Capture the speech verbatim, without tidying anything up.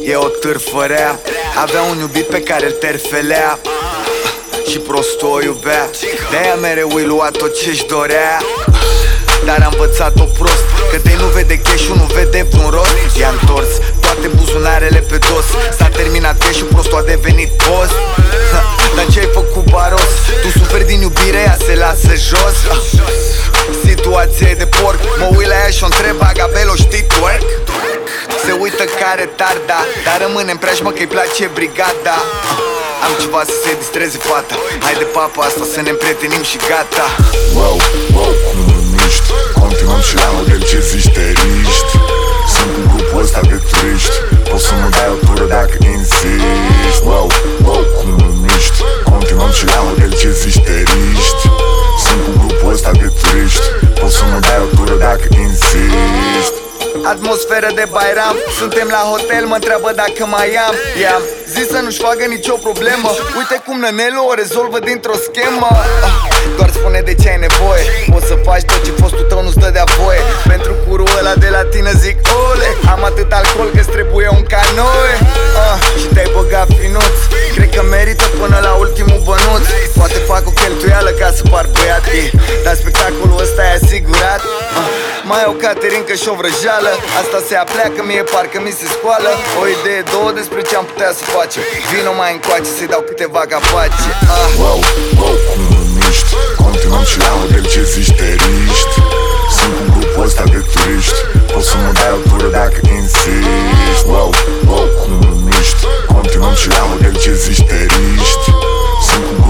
e o târfărea. Avea un iubit pe care îl terfelea și prostul o iubea. De-aia mereu îi lua tot ce-și dorea. Dar a învățat-o prost, că de nu vede cash-ul, nu vede vreun rost. I-a întors toate buzunarele pe dos. S-a terminat cash-ul, prostul a devenit post. Dar ce-ai făcut, baros? Tu suferi din iubire, ea se lasă jos. Situația e de porc. Mă uit la ea și-o întreb, Agabelo, știi twerk? Se uită care tarda, dar rămâne în preajmă că-i place brigada. Am ceva să se distreze fata. Haide papa asta să ne împrietenim și gata. Wow, wow, cum nu miști. Continuăm și la model ce zici teriști. Sunt cu grupul ăsta de turiști. Poți să mă dai o tură dacă insisti. Wow, wow, cum nu miști. Continuăm și la model ce zici teriști. Sunt cu grupul ăsta de turiști. Poți să mă dai o tură dacă insisti. Atmosferă de Bairam. Suntem la hotel, mă întreabă dacă mai am. I-am zis să nu-și facă nicio problemă. Uite cum nănelul o rezolvă dintr-o schemă. Doar spune de ce ai nevoie. Poți să faci tot ce fostul tău nu-ți dă de-a voie. Pentru curul ăla de la tine zic ole. Am atât alcool că-ți trebuie un canoe. uh, Și te-ai băgat finuț. Cred că merită până la ultimul bănuț. Poate fac o cheltuială ca să par băiatii, dar spectacolul ăsta e asigurat. uh, Mai e o caterincă și o vrăjeală. Asta se apleacă, mie parcă mi se scoală. O idee, două despre ce am putea să facem. Vino mai încoace să-i dau câteva capace. uh. Wow, wow, cum nu miști. Continuăm și la model ce zici teriști. Sunt cu grupul ăsta de turiști. Poți să mă dai o tură dacă insisti. Wow, wow, cum nu miști. Continuăm și la model ce zici teriști. Sunt cu